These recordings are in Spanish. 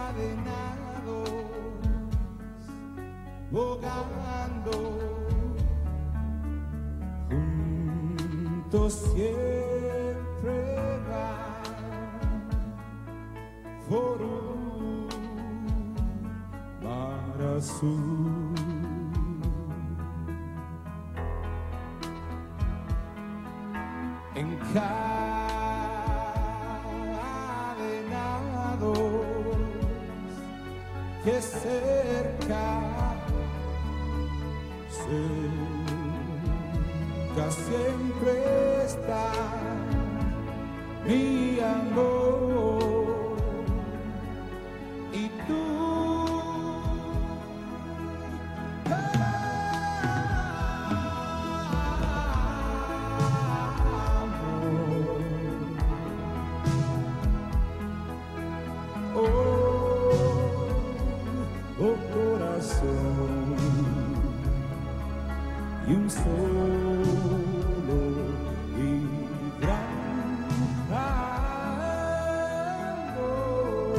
encadenados, bogando, juntos siempre van por un mar azul. Encadenados que cerca siempre está mi amor y tú. Oh corazón, y un solo y gran amor.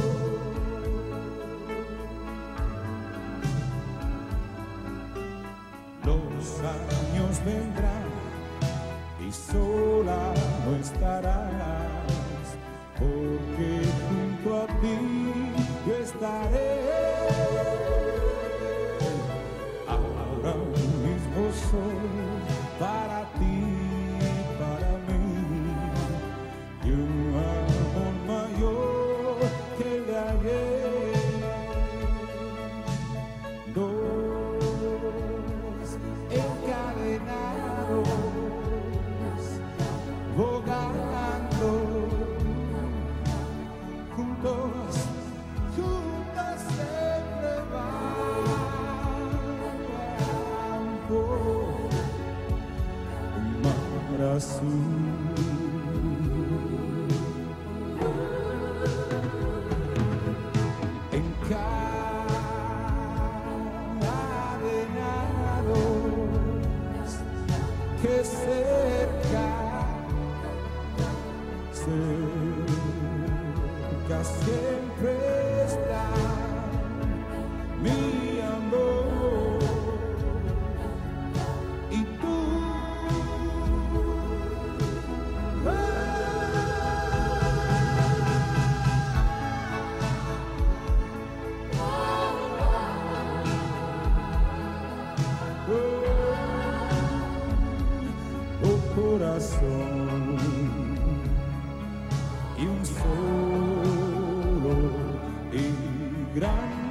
Los años vendrán y sola no estarás, porque junto a ti yo estaré. Ahora mismo soy para ti, para mí, y un amor mayor que el de ayer. Dos encadenados, bogando, juntos siempre van por un mar azul. Encadenados que cerca siempre está mi amor y tú. Oh corazón, y un solo y gran